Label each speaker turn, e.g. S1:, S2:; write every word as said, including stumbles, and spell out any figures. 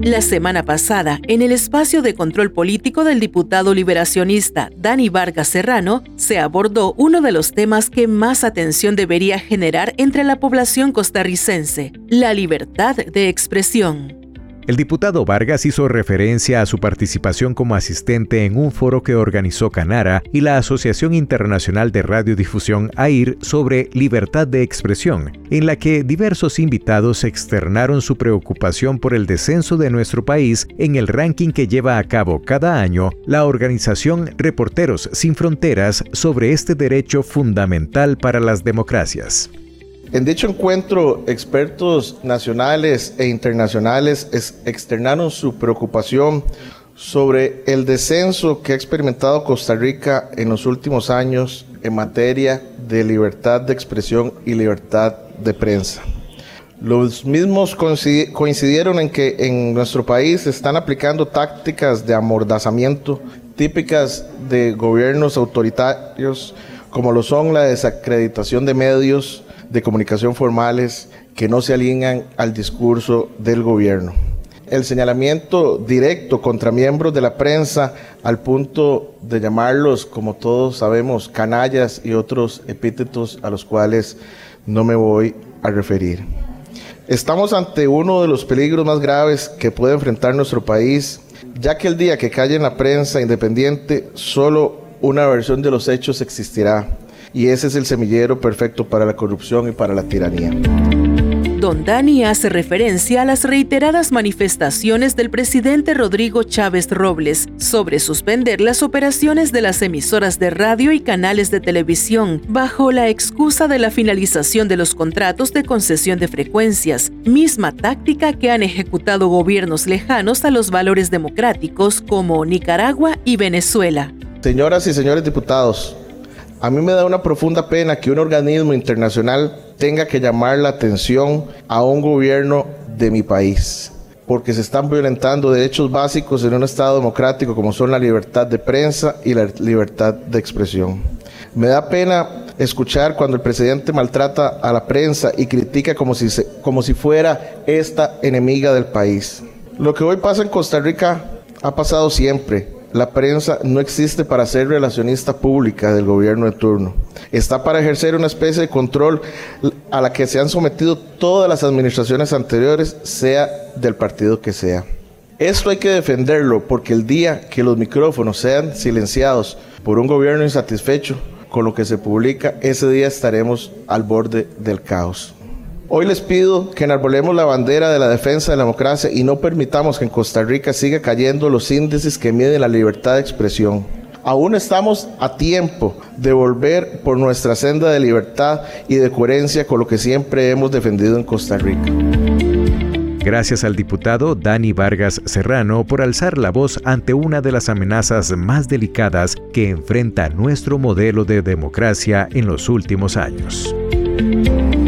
S1: La semana pasada, en el espacio de control político del diputado liberacionista Dani Vargas Serrano, se abordó uno de los temas que más atención debería generar entre la población costarricense: la libertad de expresión.
S2: El diputado Vargas hizo referencia a su participación como asistente en un foro que organizó Canara y la Asociación Internacional de Radiodifusión A I R sobre libertad de expresión, en la que diversos invitados externaron su preocupación por el descenso de nuestro país en el ranking que lleva a cabo cada año la organización Reporteros Sin Fronteras sobre este derecho fundamental para las democracias.
S3: En dicho encuentro, expertos nacionales e internacionales externaron su preocupación sobre el descenso que ha experimentado Costa Rica en los últimos años en materia de libertad de expresión y libertad de prensa. Los mismos coincidieron en que en nuestro país se están aplicando tácticas de amordazamiento típicas de gobiernos autoritarios, como lo son la desacreditación de medios de comunicación formales que no se alinean al discurso del gobierno. El señalamiento directo contra miembros de la prensa al punto de llamarlos, como todos sabemos, canallas y otros epítetos a los cuales no me voy a referir. Estamos ante uno de los peligros más graves que puede enfrentar nuestro país, ya que el día que calle en la prensa independiente, solo una versión de los hechos existirá. Y ese es el semillero perfecto para la corrupción y para la tiranía.
S1: Don Dani hace referencia a las reiteradas manifestaciones del presidente Rodrigo Chávez Robles sobre suspender las operaciones de las emisoras de radio y canales de televisión bajo la excusa de la finalización de los contratos de concesión de frecuencias, misma táctica que han ejecutado gobiernos lejanos a los valores democráticos como Nicaragua y Venezuela.
S3: Señoras y señores diputados, a mí me da una profunda pena que un organismo internacional tenga que llamar la atención a un gobierno de mi país, porque se están violentando derechos básicos en un Estado democrático como son la libertad de prensa y la libertad de expresión. Me da pena escuchar cuando el presidente maltrata a la prensa y critica como si, se, como si fuera esta enemiga del país. Lo que hoy pasa en Costa Rica ha pasado siempre. La prensa no existe para ser relacionista pública del gobierno de turno. Está para ejercer una especie de control a la que se han sometido todas las administraciones anteriores, sea del partido que sea. Esto hay que defenderlo porque el día que los micrófonos sean silenciados por un gobierno insatisfecho con lo que se publica, ese día estaremos al borde del caos. Hoy les pido que enarbolemos la bandera de la defensa de la democracia y no permitamos que en Costa Rica siga cayendo los índices que miden la libertad de expresión. Aún estamos a tiempo de volver por nuestra senda de libertad y de coherencia con lo que siempre hemos defendido en Costa Rica.
S2: Gracias al diputado Dani Vargas Serrano por alzar la voz ante una de las amenazas más delicadas que enfrenta nuestro modelo de democracia en los últimos años.